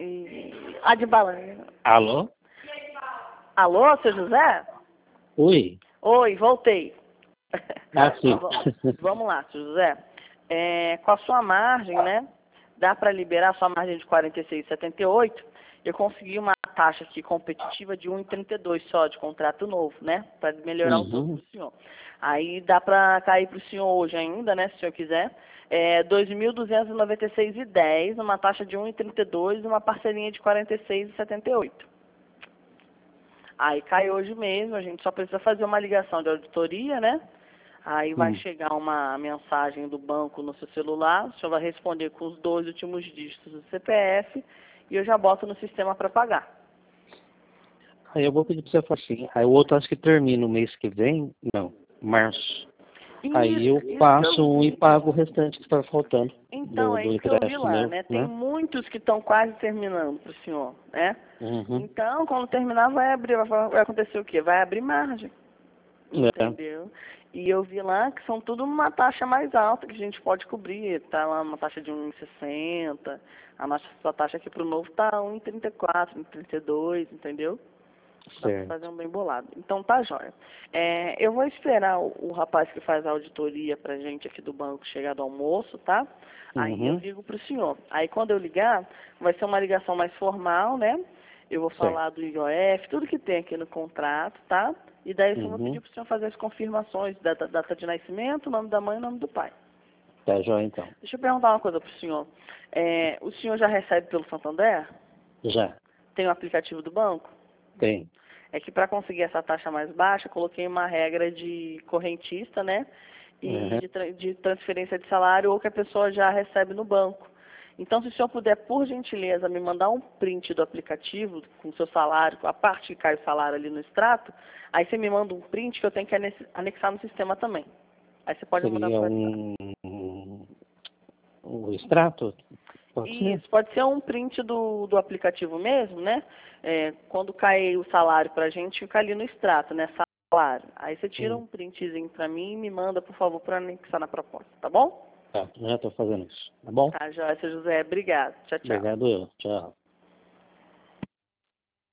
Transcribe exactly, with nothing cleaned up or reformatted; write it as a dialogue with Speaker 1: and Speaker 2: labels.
Speaker 1: E... Ah, de balança.
Speaker 2: Alô?
Speaker 1: Alô, seu José?
Speaker 2: Oi.
Speaker 1: Oi, voltei.
Speaker 2: Ah, sim.
Speaker 1: Vamos lá, seu José. É, com a sua margem, né? Dá para liberar a sua margem de quarenta e seis vírgula setenta e oito. Eu consegui uma taxa aqui competitiva de um vírgula trinta e dois só, de contrato novo, né? Para melhorar um pouco
Speaker 2: Uhum.
Speaker 1: para o senhor. Aí dá para cair para o senhor hoje ainda, né? Se o senhor quiser. É dois mil duzentos e noventa e seis vírgula dez, uma taxa de um vírgula trinta e dois e uma parcelinha de quarenta e seis vírgula setenta e oito. Aí cai hoje mesmo, a gente só precisa fazer uma ligação de auditoria, né? Aí vai
Speaker 2: Hum.
Speaker 1: chegar uma mensagem do banco no seu celular, o senhor vai responder com os dois últimos dígitos do C P F e eu já boto no sistema para pagar.
Speaker 2: Aí eu vou pedir para você falar assim. Aí o outro acho que termina no mês que vem. Não, março. Aí eu
Speaker 1: Isso, isso que
Speaker 2: passo
Speaker 1: eu
Speaker 2: um e
Speaker 1: vi.
Speaker 2: pago o restante que está faltando
Speaker 1: Então,
Speaker 2: do,
Speaker 1: é
Speaker 2: do
Speaker 1: isso que eu vi
Speaker 2: empréstimo
Speaker 1: lá,
Speaker 2: meu,
Speaker 1: né? Tem
Speaker 2: né?
Speaker 1: muitos que estão quase terminando para o senhor, né?
Speaker 2: Uhum.
Speaker 1: Então, quando terminar, vai abrir, vai vai acontecer o quê? Vai abrir margem.
Speaker 2: É.
Speaker 1: Entendeu? E eu vi lá que são tudo uma taxa mais alta que a gente pode cobrir. Tá lá uma taxa de um vírgula sessenta. A nossa sua taxa aqui pro novo tá um vírgula trinta e quatro, um vírgula trinta e dois, entendeu? Dá pra fazer
Speaker 2: Certo.
Speaker 1: um bem bolado. Então tá jóia. É, eu vou esperar o, o rapaz que faz a auditoria pra gente aqui do banco chegar do almoço, tá? Aí eu
Speaker 2: Uhum.
Speaker 1: ligo pro senhor. Aí quando eu ligar, vai ser uma ligação mais formal, né? Eu vou
Speaker 2: Certo.
Speaker 1: falar do I O F, tudo que tem aqui no contrato, tá? E daí eu vou
Speaker 2: Uhum.
Speaker 1: pedir pro senhor fazer as confirmações, data, data de nascimento, nome da mãe e nome do pai.
Speaker 2: Tá jóia então.
Speaker 1: Deixa eu perguntar uma coisa pro senhor. É, o senhor já recebe pelo Santander?
Speaker 2: Já.
Speaker 1: Tem o aplicativo do banco?
Speaker 2: Tem.
Speaker 1: É que para conseguir essa taxa mais baixa, coloquei uma regra de correntista, né? E
Speaker 2: Uhum.
Speaker 1: de, tra de transferência de salário ou que a pessoa já recebe no banco. Então, se o senhor puder, por gentileza, me mandar um print do aplicativo com o seu salário, com a parte que cai o salário ali no extrato, aí você me manda um print que eu tenho que anexar no sistema também. Aí você pode me mandar
Speaker 2: Seria
Speaker 1: para o WhatsApp.
Speaker 2: um, um extrato? Pode ser?
Speaker 1: Isso, pode ser um print do, do aplicativo mesmo, né? É, quando cai o salário para a gente, fica ali no extrato, né? Salário. Aí você tira
Speaker 2: Hum.
Speaker 1: um printzinho para mim e me manda, por favor, para anexar na proposta, tá bom?
Speaker 2: Tá, já estou fazendo isso. Tá bom?
Speaker 1: Tá, Joia, José. Obrigado. Tchau, tchau.
Speaker 2: Obrigado eu. Tchau.